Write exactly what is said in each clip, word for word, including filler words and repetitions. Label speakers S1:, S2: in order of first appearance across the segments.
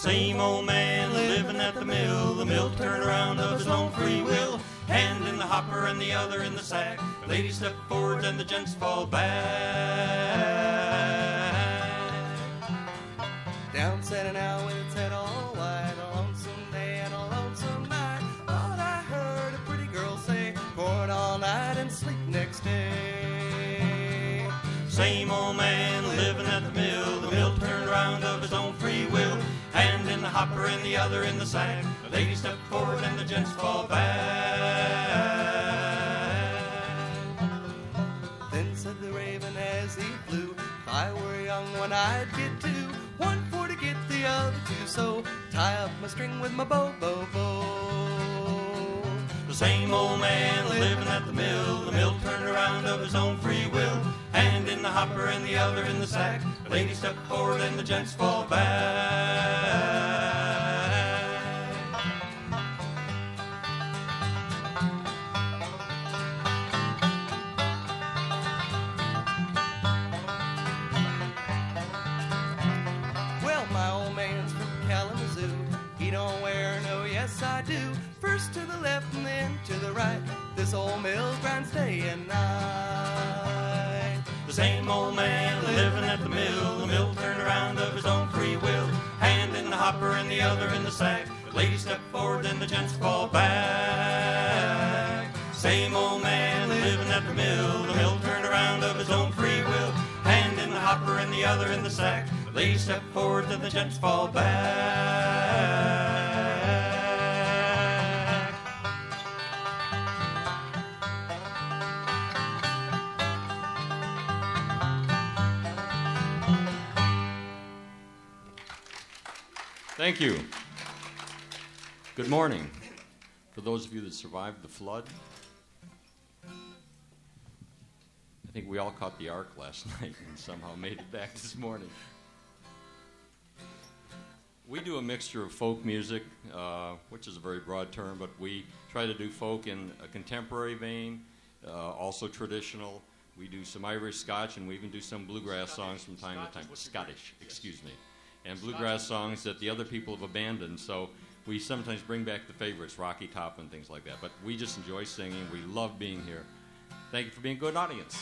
S1: Same old man living at the mill, the mill turned around of his own free will. Hand in the hopper and the other in the sack. The ladies step forward and the gents fall back.
S2: Down sat an owl with its head all white, a lonesome day and a lonesome night. Thought I heard a pretty girl say, corn all night and sleep next day.
S1: Same old man living at the mill, the mill turned around of his own free will. Hand in the hopper and the other in the sack. The ladies step forward and the gents fall back.
S2: Then said the raven as he flew, if I were young one I'd get two, one for to get the other two, so tie up my string with my bow, bow, bow.
S1: The same old man living at the mill, the mill turned around of his own free will. Hand in the hopper and the other in the sack. The ladies step forward and the gents fall back.
S2: Well, my old man's from Kalamazoo. He don't wear no yes I do. First to the left and then to the right. This old mill grinds day and night.
S1: The same old man living at the mill, the mill turned around of his own free will. Hand in the hopper and the other in the sack. The ladies step forward and the gents fall back. Same old man living at the mill, the mill turned around of his own free will. Hand in the hopper and the other in the sack. The ladies step forward and the gents fall back. Thank you. Good morning. For those of you that survived the flood, I think we all caught the ark last night and somehow made it back this morning. We do a mixture of folk music, uh, which is a very broad term, but we try to do folk in a contemporary vein, uh, also traditional. We do some Irish Scotch, and we even do some bluegrass songs from time to time. Scottish, excuse me. And bluegrass songs that the other people have abandoned, so we sometimes bring back the favorites, Rocky Top and things like that. But we just enjoy singing. We love being here. Thank you for being a good audience.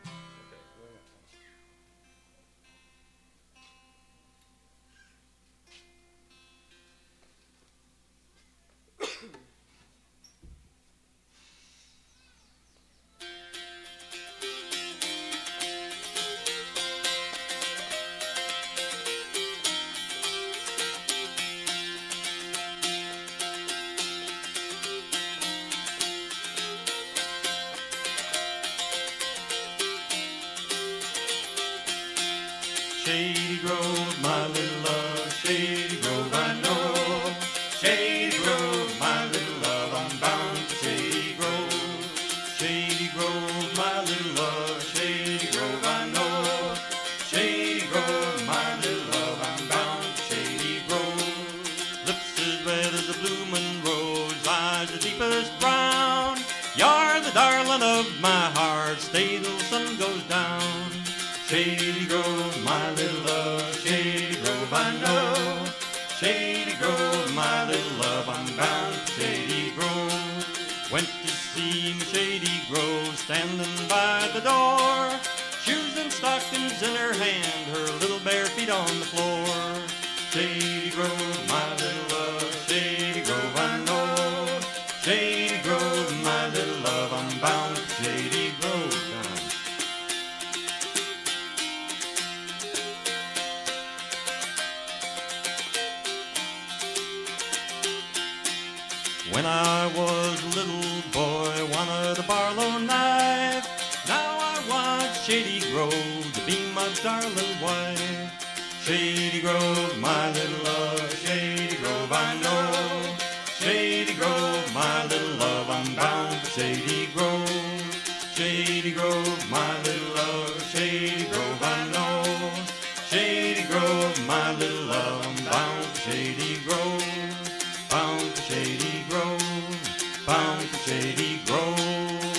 S1: Shady Grove, my little love, Shady Grove, I know. Shady Grove, my little love, I'm bound for Shady Grove. Shady Grove, my little love, Shady Grove, I know. Shady Grove, my little love, I'm bound for Shady Grove. Lips as red as a bloomin' rose, eyes the deepest brown. You're the darling of my heart, stay till the sun goes down. Shady Grove, my little love, Shady Grove, I know. Shady Grove, my little love, I'm bound for Shady Grove. Went to see Shady Grove standing by the door. Shoes and stockings in her hand, her little bare feet on the floor. Shady Grove, my little love, Shady Grove, I know. Shady Grove, my little love, I'm bound for Shady Grove. When I was a little boy, wanted a Barlow knife. Now I want Shady Grove to be my darling wife. Shady Grove, my little love, Shady Grove, I know. Shady Grove, my little love, I'm bound for Shady Grove. Shady Grove, my little love, Shady Grove, I know. Shady Grove, my little love, I'm bound for Shady Grove. Bound for Shady Grove, bound for Shady Grove.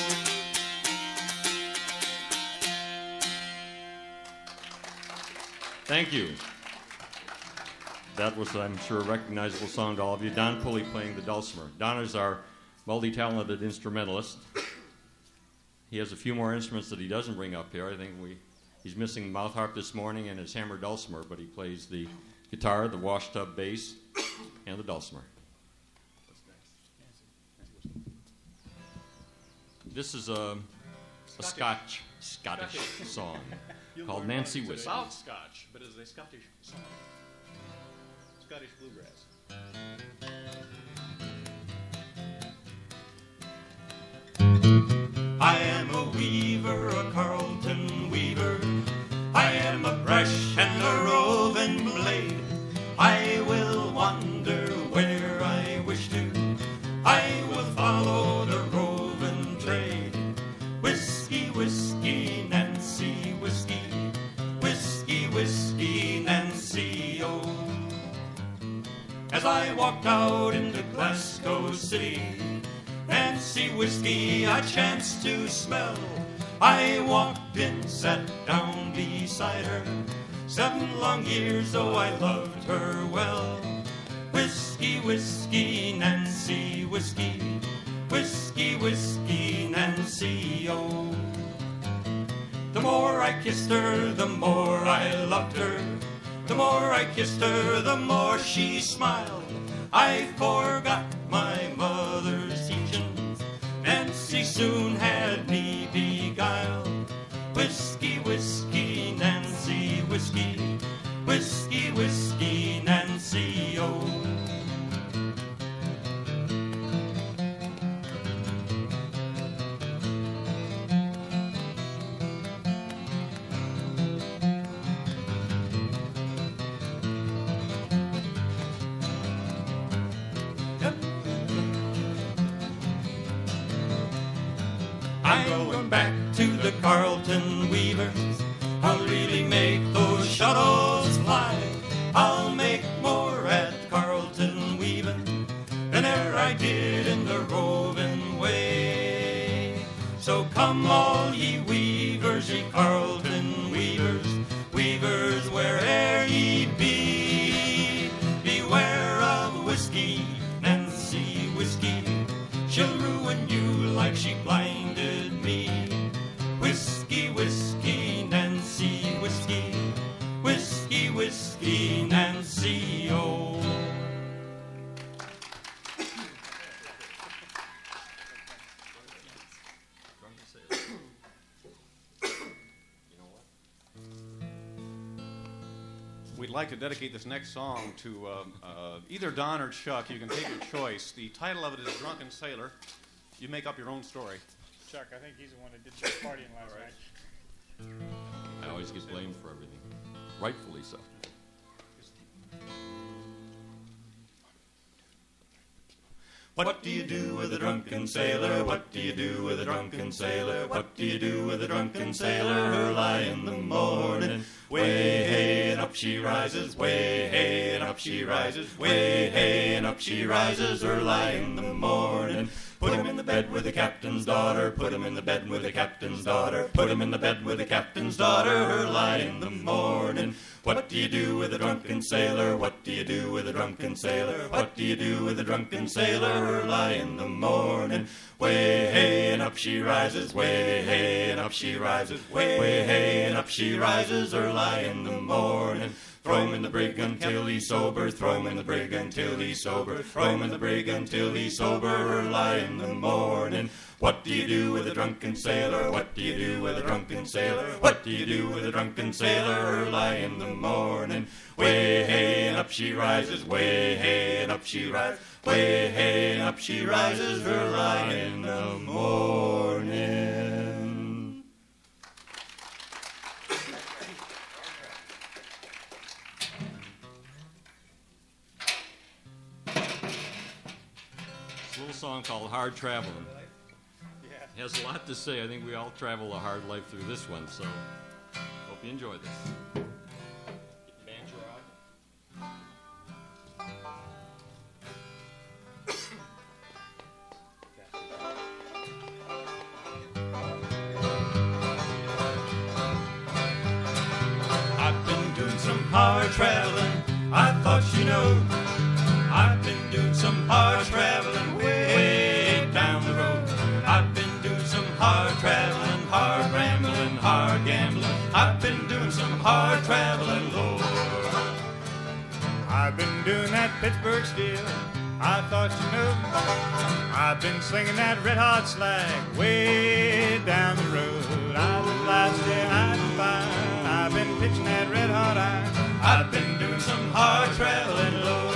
S1: Thank you. That was, I'm sure, a recognizable song to all of you. Don Pulley playing the dulcimer. Don is our multi-talented instrumentalist. He has a few more instruments that he doesn't bring up here. I think we he's missing the mouth harp this morning and his hammer dulcimer, but he plays the guitar, the washtub bass, and the dulcimer. This is a, a Scotch, Scottish song called Nancy Whiskey.
S3: South Scotch, but it's a Scottish song. Scottish bluegrass.
S1: I am a weaver, a Carlton weaver. I am a brush and a roving blade. I will wander where I wish to. I will follow the roving trade. Whiskey, whiskey, Nancy, whiskey. Whiskey, whiskey, Nancy, oh. As I walked out into Glasgow City, Nancy whiskey I chanced to smell. I walked in, sat down beside her. Seven long years, oh, I loved her well. Whiskey, whiskey, Nancy, whiskey. Whiskey, whiskey, Nancy, oh. The more I kissed her, the more I loved her. The more I kissed her, the more she smiled. I forgot my mother's teachings. Nancy soon had me beguiled. Whiskey, whiskey, Nancy, whiskey. Whiskey, whiskey, Nancy, oh. I'm going back to the Carlton weavers. I'll really make those shuttles fly. I'll make more at Carlton weaving than e'er I did in the roving way. So come all ye weavers, ye Carlton weavers, weavers where'er ye be. Beware of whiskey, Nancy whiskey. She'll ruin you like she blinded me. Whiskey, whiskey, Nancy, whiskey. Whiskey, whiskey, Nancy, oh.
S3: We'd like to dedicate this next song to uh, uh, either Don or Chuck. You can take your choice. The title of it is Drunken Sailor. You make up your own story.
S4: Chuck, I think he's the one that did the partying last night.
S1: I always get blamed for everything. Rightfully so. What do you do with a drunken sailor? What do you do with a drunken sailor? What do you do with a drunken sailor? Early in the morning, way hey and up she rises, way hey and up she rises, way hey and up she rises. Early in the morning, put him in the bed with the captain's daughter. Put him in the bed with the captain's daughter. Put him in the bed with the captain's daughter. Early in the morning. What do you do with a drunken sailor? What do you do with a drunken sailor? What do you do with a drunken sailor? Early in the morning, way hey and up she rises, way hey and up she rises, way hey and up she rises. Early in the morning. Throw him in the brig until he's sober. Throw him in the brig until he's sober. Throw him in the brig until he's sober. Early in the morning. What do you do with a drunken sailor? What do you do with a drunken sailor? What do you do with a drunken sailor? Early in the morning. Way hey and up she rises. Way hey and up she rises. Way hey and up she rises. Early in the morning. It's a little song called Hard Traveling. It has a lot to say. I think we all travel a hard life through this one, so hope you enjoy this. Get the banjo out. I've been doing some hard traveling. I thought, you know, know, I've been doing some hard traveling way down the road. I've been doing some hard traveling, hard rambling, hard gambling. I've been doing some hard traveling, Lord.
S4: I've been doing that Pittsburgh steel, I thought you knew. I've been slinging that red hot slag way down the road. I've been blasting, I've been fine. I've been pitching that red hot iron.
S1: I've been doing some hard traveling, Lord.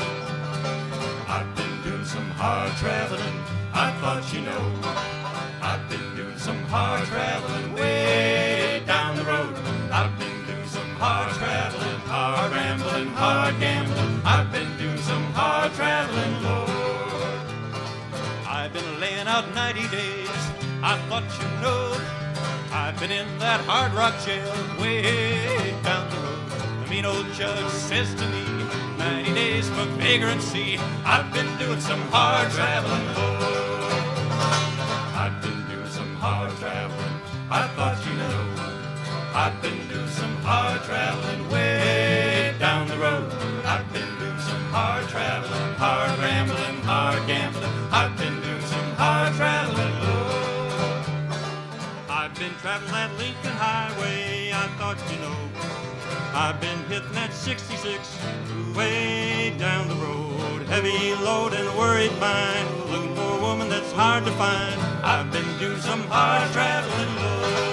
S1: I've been doing some hard traveling, I thought you know. I've been doing some hard traveling way down the road. I've been doing some hard traveling, hard rambling, hard gambling. I've been doing some hard traveling, Lord. I've been laying out ninety days, I thought you know. I've been in that hard rock jail way down the road. The mean old judge says to me, ninety days for vagrancy. I've been doing some hard traveling, Lord. I've been doing some hard traveling, I thought you know. I've been doing some hard traveling way down the road. I've been doing some hard traveling, hard rambling, hard gambling. I've been doing some hard traveling, Lord. I've been traveling that Lincoln Highway, I thought you know. I've been hitting that sixty-six way down the road. Heavy load and a worried mind, looking for a woman that's hard to find. I've been doing some hard traveling, Lord.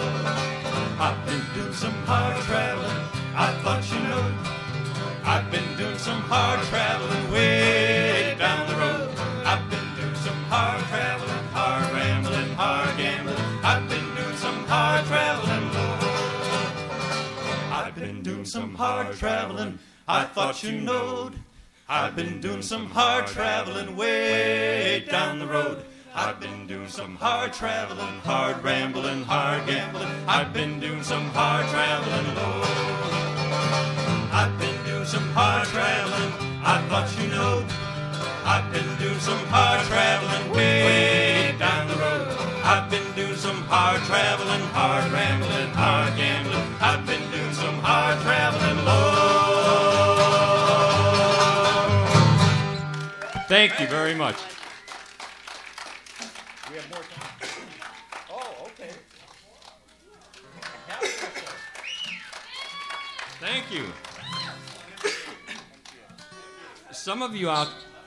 S1: I've been doing some hard traveling, I thought you know. I've been doing some hard traveling way down the road. I've been doing some hard traveling, hard rambling, hard gambling. I've been doing some hard traveling, Lord. I've been doing some hard traveling, I thought you knowed. I've been doing some hard traveling way down the road. I've been doing some hard traveling, hard rambling, hard gambling. I've been doing some hard traveling, Lord. I've been doing some hard traveling, I thought you know. I've been doing some hard traveling way down the road. I've been doing some hard traveling, hard rambling, hard gambling. I've been doing some hard traveling, Lord.
S3: Thank you very much.
S4: We have more time.
S3: Oh, okay. Thank you. Some of you out,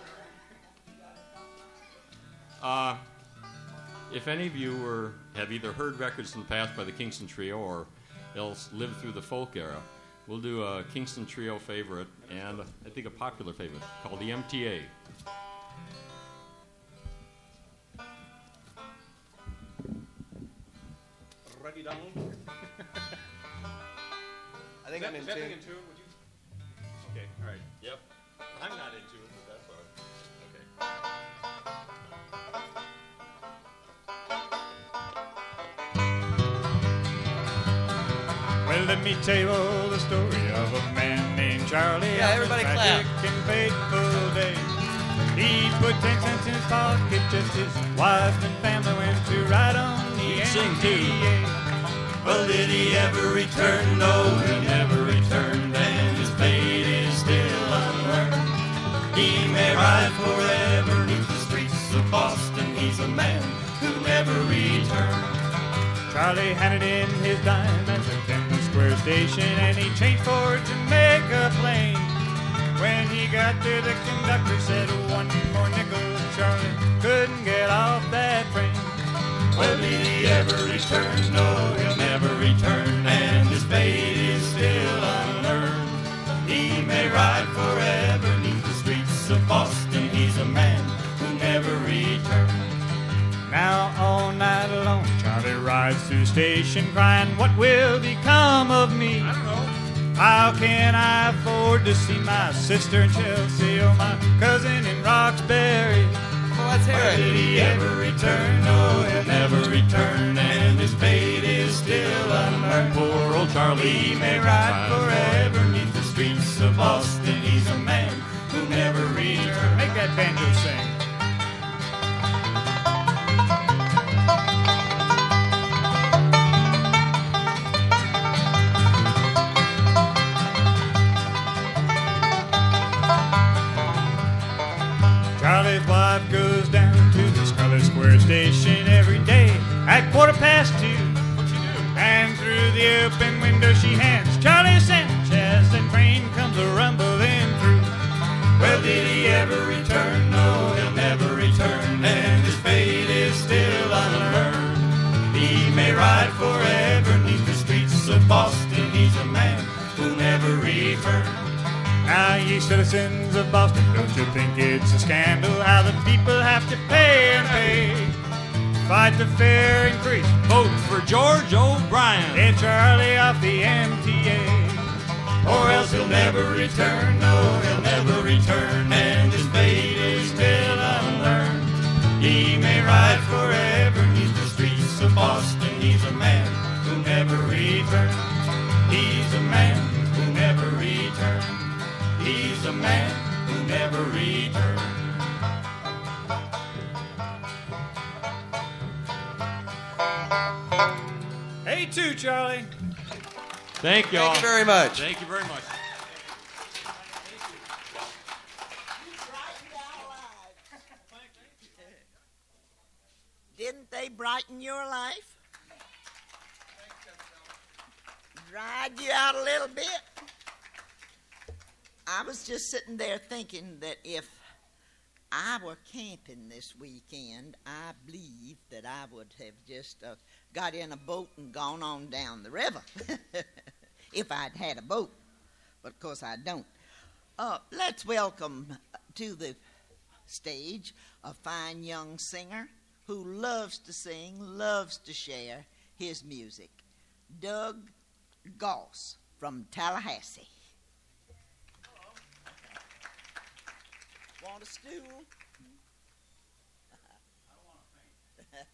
S3: uh, if any of you were have either heard records in the past by the Kingston Trio or else lived through the folk era, we'll do a Kingston Trio favorite and I think a popular favorite called the M T A.
S2: Ready, Donald? I think I'm in tune.
S3: Would you? Okay, all right. Yep. I'm not into it, but that's all right. Okay.
S4: Well, let me tell you all the story of a man named Charlie.
S2: Yeah,
S4: on
S2: everybody
S4: a
S2: clap.
S4: tragic and fateful day. He put ten cents in his pocket, just his wife and family went to ride on the
S1: He'd
S4: M
S1: sing
S4: T
S1: too.
S4: A.
S1: Well, did he ever return? No, he never returned, and his fate is still unlearned. He may ride forever neath the streets of Boston. He's a man who never returned.
S4: Charlie handed in his dime at the Denver Square station, and he changed for Jamaica Plain. When he got there, the conductor said, one more nickel. Charlie couldn't get off that train.
S1: Well, did he ever return? No, he'll never return, and his fate is still unearned. He may ride forever neath the streets of Boston. He's a man who never returned.
S4: Now all night long, Charlie rides through the station crying, what will become of me?
S3: I don't know.
S4: How can I afford to see my sister in Chelsea or my cousin in Roxbury?
S2: Well, let's hear
S1: Well, did
S2: it.
S1: he ever return? No, he'll never return, and his fate is still unearned. Poor old Charlie, he may ride forever neath the streets of Boston. He's a man who never returned.
S4: Make that banjo sing. wife goes down to the Scarlet Square station every day at quarter past two.
S3: What you do?
S4: And through the open window she hands Charlie Sanchez, and train comes a rumbling through.
S1: Well, did he ever return? No, he'll never return, and his fate is still unlearned. He may ride forever neath the streets of Boston. He's a man who'll never return.
S4: Now, ye citizens of Boston, don't you think it's a scandal how the people have to pay and pay? Fight the fare increase,
S3: Vote for George O'Brien.
S4: and Charlie off the M T A.
S1: Or else he'll never return, no, he'll never return, and his fate is still unlearned. He may ride forever neath the streets of Boston. He's a man who'll never return. He's a man who'll never return. He's a man who'll never return.
S4: Hey, too, Charlie.
S3: Thank y'all.
S2: Thank you very much.
S3: Thank you very much.
S5: Didn't they brighten your life? Dried you out a little bit? I was just sitting there thinking that if I were camping this weekend, I believe that I would have just uh, got in a boat and gone on down the river. If I'd had a boat. But of course I don't. Uh, let's welcome to the stage a fine young singer who loves to sing, loves to share his music. Doug Goss from Tallahassee. Want a stool?
S1: I want to faint.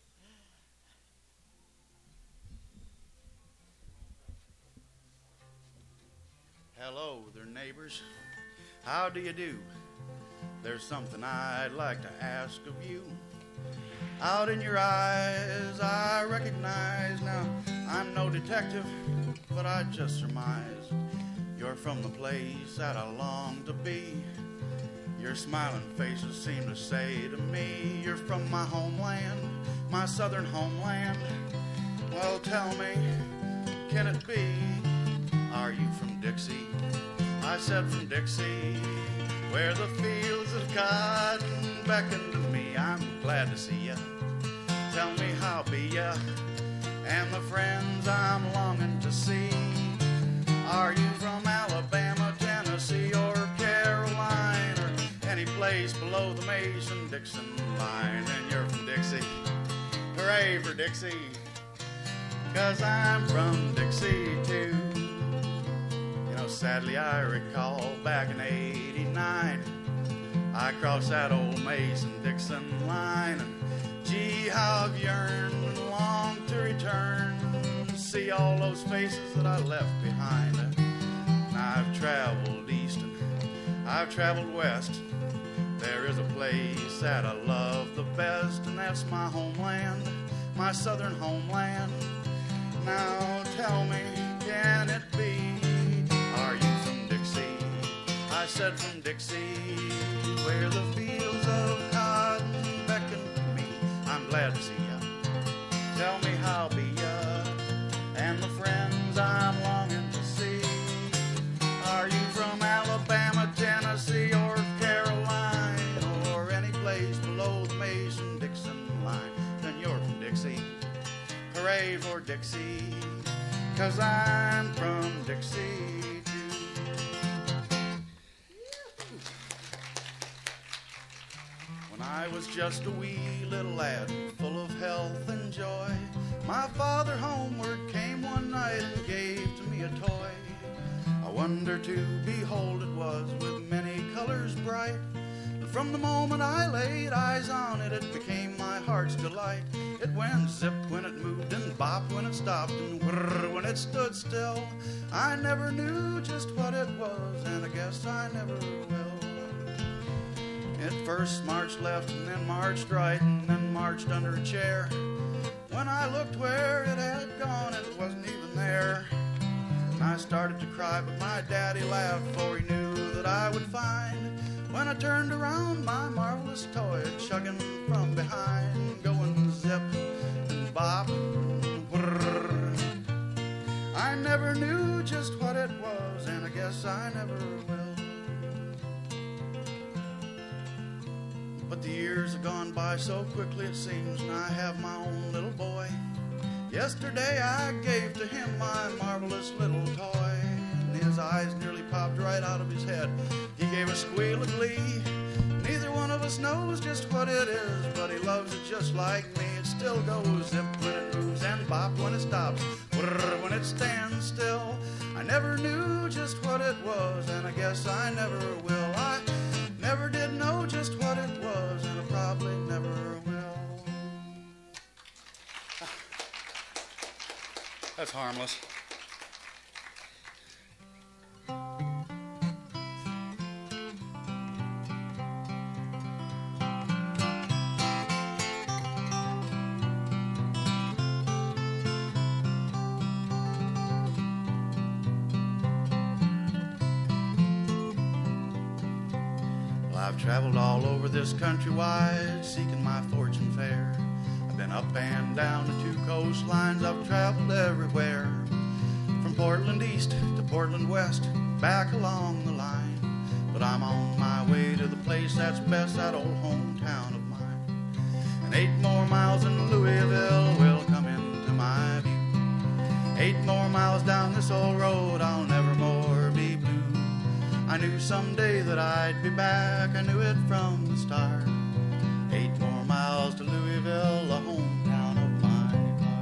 S1: Hello there, neighbors. How do you do? There's something I'd like to ask of you. Out in your eyes, I recognize now. I'm no detective, but I just surmise you're from the place that I long to be. Your smiling faces seem to say to me, you're from my homeland, my southern homeland. Well, tell me, can it be? Are you from Dixie? I said from Dixie, where the fields of cotton beckon to me. I'm glad to see ya. Tell me how be ya, and the friends I'm longing to see. Are you from Alabama, Tennessee, or Carolina, or any place below the Mason-Dixon line? And you're from Dixie. Hooray for Dixie, 'cause I'm from Dixie too. You know, sadly I recall back in eighty-nine, I crossed that old Mason-Dixon line, and gee, how I've yearned and longed to return, see all those faces that I left behind. And I've traveled east and I've traveled west. There is a place that I love the best, and that's my homeland, my southern homeland. Now tell me, can it be? Are you from Dixie? I said from Dixie, where the fields of cotton beckon to me. I'm glad to see ya. Tell me how be ya, and the friends I'm longing to see. Are you from Alabama, Tennessee, or Carolina, or any place below the Mason-Dixon line? Then you're from Dixie. Hooray for Dixie, 'cause I'm from Dixie too. When I was just a wee little lad, full of health and joy, my father homeward came one night and gave to me a toy. A wonder to behold it was, with many colors bright. And from the moment I laid eyes on it, it became my heart's delight. It went zip when it moved, and bop when it stopped, and whirr when it stood still. I never knew just what it was, and I guess I never will. It first marched left, and then marched right, and then marched under a chair. When I looked where it had gone, it wasn't even there. And I started to cry, but my daddy laughed, for he knew that I would find
S6: When I turned around, my marvelous toy chugging from behind, going zip and bop. Brrr. I never knew just what it was, and I guess I never will. But the years have gone by so quickly it seems, and I have my own little boy. Yesterday I gave to him my marvelous little toy, and his eyes nearly popped right out of his head. He gave a squeal of glee. Neither one of us knows just what it is, but he loves it just like me. It still goes zip when it moves and bop when it stops, brrr when it stands still. I never knew just what it was, and I guess I never will. I never did know just what it was, and I probably never will. That's harmless. Well, I've traveled all over this country wide, seeking my fortune fair. I've been up and down the two coastlines, I've traveled everywhere. From Portland east to Portland west, back along the line. But I'm on my way to the place that's best, that old hometown of mine. And eight more miles in Louisville will come into my view. Eight more miles down this old road, I'll never more be blue. I knew someday that I'd be back, I knew it from the start. Eight more miles to Louisville, the hometown of my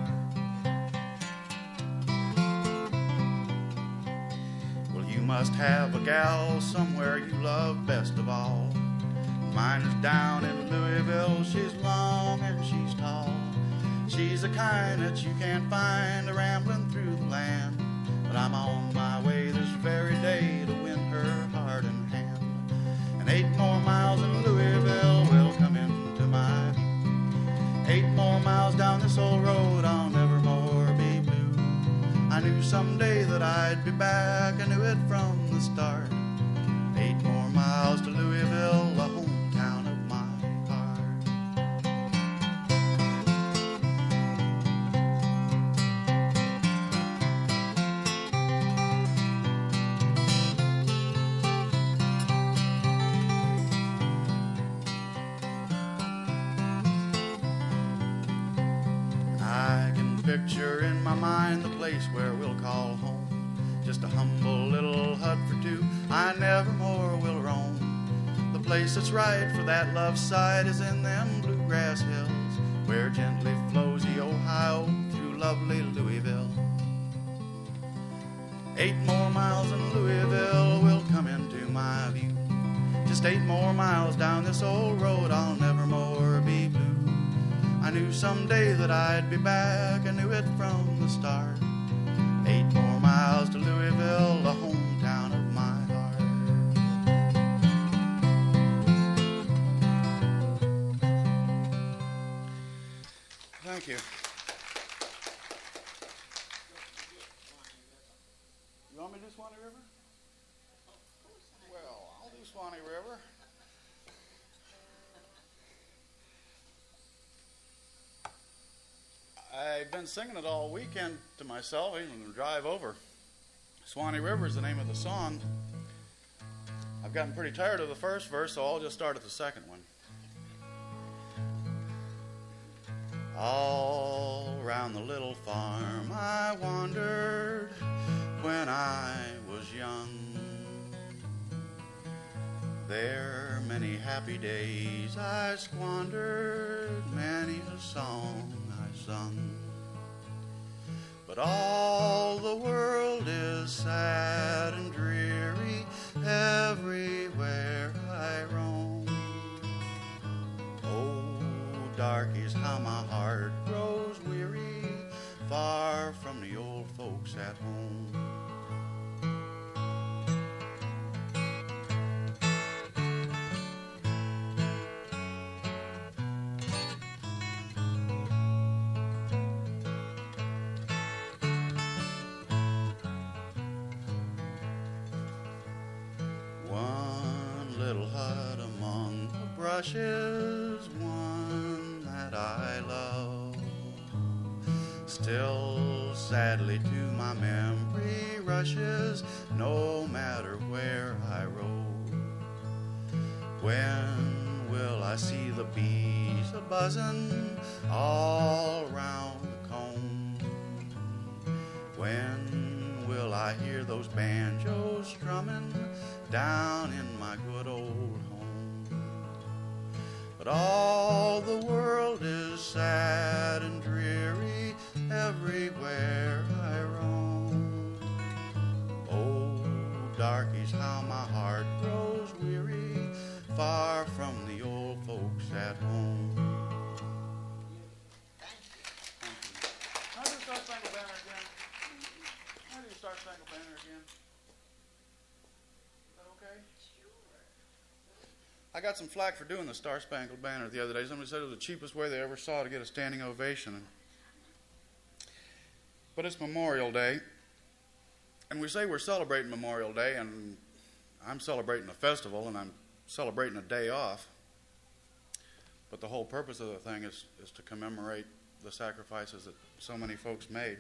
S6: heart. Well, you must have a gal somewhere you love best of all. Mine is down in Louisville, she's long and she's tall. She's the kind that you can't find a-rambling through the land. But I'm on my way this very day to win her heart and hand. And eight more miles in Louisville will come into my view. Eight more miles down this old road, I'll never more be blue. I knew someday that I'd be back, I knew it from the start. Eight more miles to Louisville, the hometown of my heart. I can picture in my mind the place where we'll call home. Just a humble little hut for two, I never more will roam. The place that's right for that love side is in them bluegrass hills, where gently flows the Ohio through lovely Louisville. Eight more miles in Louisville will come into my view. Just eight more miles down this old road, I'll never more be blue. I knew someday that I'd be back, I knew it from the start. Eight more miles to Louisville, the hometown of my heart. Thank you. You want me to do Swanee River? Well, I'll do Swanee River. I've been singing it all weekend to myself, even on the drive over. Swanee River is the name of the song. I've gotten pretty tired of the first verse, so I'll just start at the second one. All around the little farm I wandered when I was young. There many happy days I squandered, many a song I sung. But all the world is sad and dreary everywhere I roam. Oh, darkies, how my heart grows weary, far from the old folks at home. One little hut rushes one that I love. Still sadly to my memory rushes, no matter where I roam. When will I see the bees a-buzzing all round the comb? When will I hear those banjos strumming down in my good old home? But all the world is sad and dreary everywhere I roam. Oh, darkies, how my heart grows weary, far from the old folks at home. How do you start Spangled Banner again? How do you start Spangled Banner again? Is that okay? I got some flack for doing the Star Spangled Banner the other day. Somebody said it was the cheapest way they ever saw to get a standing ovation. But it's Memorial Day, and we say we're celebrating Memorial Day, and I'm celebrating a festival, and I'm celebrating a day off. But the whole purpose of the thing is, is to commemorate the sacrifices that so many folks made.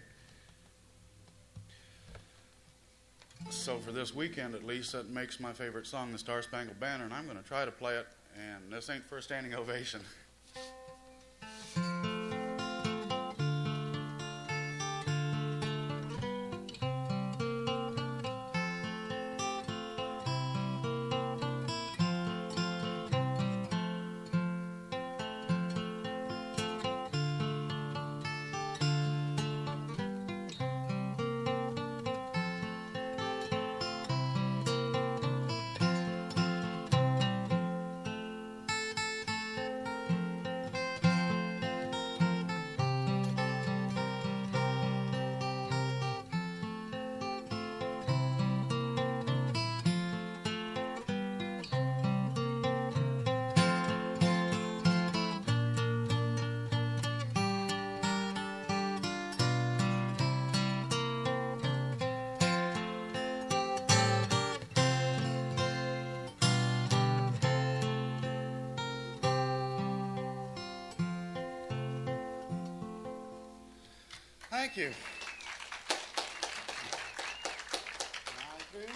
S6: So for this weekend, at least, that makes my favorite song the Star Spangled Banner, and I'm going to try to play it, and this ain't for a standing ovation. Thank you. Am I through?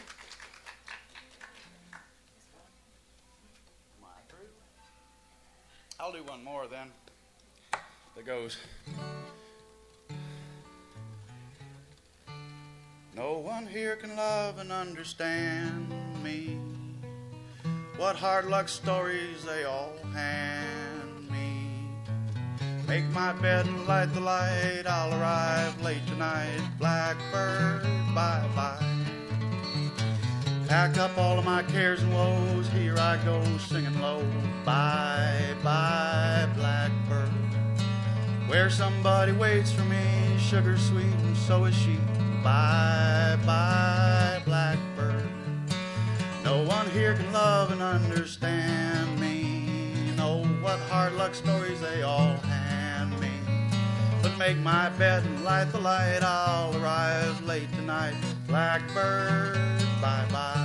S6: Am I through? I'll do one more then. That goes. No one here can love and understand me. What hard luck stories they all hand me. Make my bed and light the light, I'll arrive late tonight. Blackbird, bye-bye. Pack up all of my cares and woes, here I go singing low. Bye-bye, blackbird. Where somebody waits for me, sugar sweet and so is she. Bye-bye, blackbird. No one here can love and understand me. Know what hard luck stories they all hand me. But make my bed and light the light, I'll arrive late tonight. Blackbird, bye-bye.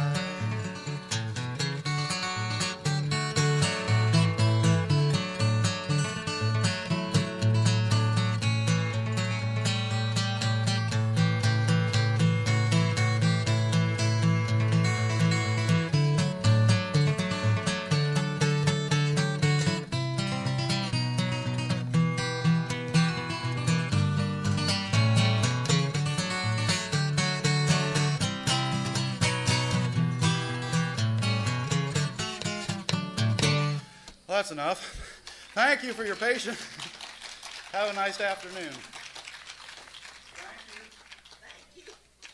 S6: That's enough. Thank you for your patience. Have a nice afternoon. Thank you.
S5: Thank you.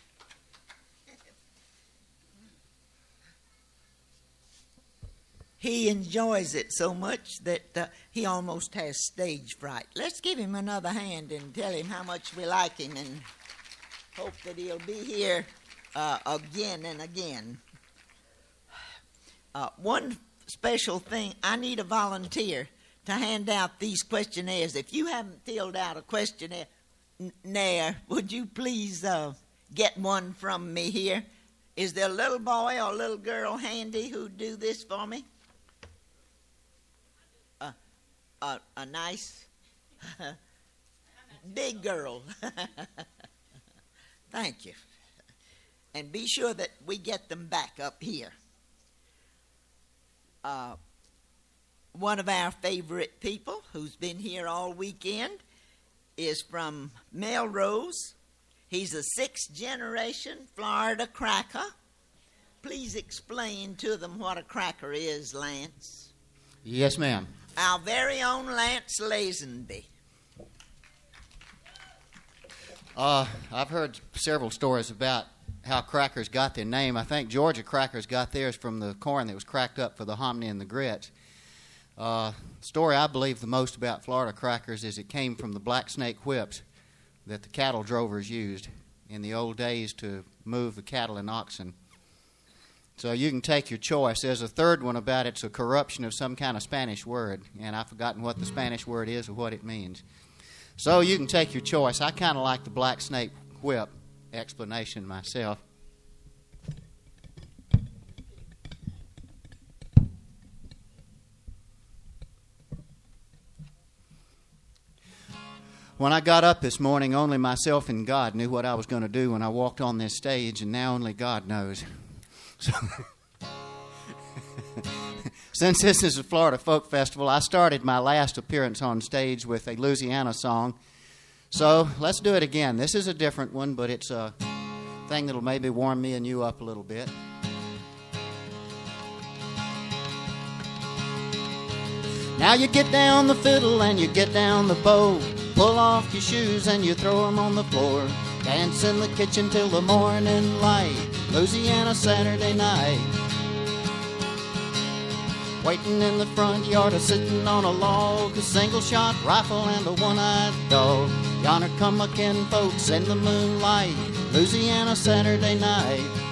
S5: He enjoys it so much that uh, he almost has stage fright. Let's give him another hand and tell him how much we like him and hope that he'll be here uh, again and again. Uh, one special thing, I need a volunteer to hand out these questionnaires. If you haven't filled out a questionnaire, would you please uh, get one from me here? Is there a little boy or a little girl handy who'd do this for me? a, a nice big girl. Thank you. And be sure that we get them back up here. Uh, one of our favorite people who's been here all weekend is from Melrose. He's a sixth generation Florida cracker. Please explain to them what a cracker is, Lance.
S7: Yes, ma'am.
S5: Our very own Lance Lazenby.
S7: Uh, I've heard several stories about how crackers got their name. I think Georgia crackers got theirs from the corn that was cracked up for the hominy and the grits. Uh, story I believe the most about Florida crackers is it came from the black snake whips that the cattle drovers used in the old days to move the cattle and oxen. So you can take your choice. There's a third one about it's a corruption of some kind of Spanish word, and I've forgotten what the Spanish word is or what it means. So you can take your choice. I kind of like the black snake whip explanation myself. When I got up this morning, only myself and God knew what I was going to do when I walked on this stage, and now only God knows. So since this is a Florida Folk Festival, I started my last appearance on stage with a Louisiana song. So let's do it again. This is a different one, but it's a thing that'll maybe warm me and you up a little bit. Now you get down the fiddle and you get down the bow. Pull off your shoes and you throw them on the floor. Dance in the kitchen till the morning light. Louisiana Saturday night. Waiting in the front yard or sitting on a log. A single shot rifle and a one-eyed dog. Yonder come my kin folks in the moonlight. Louisiana Saturday night.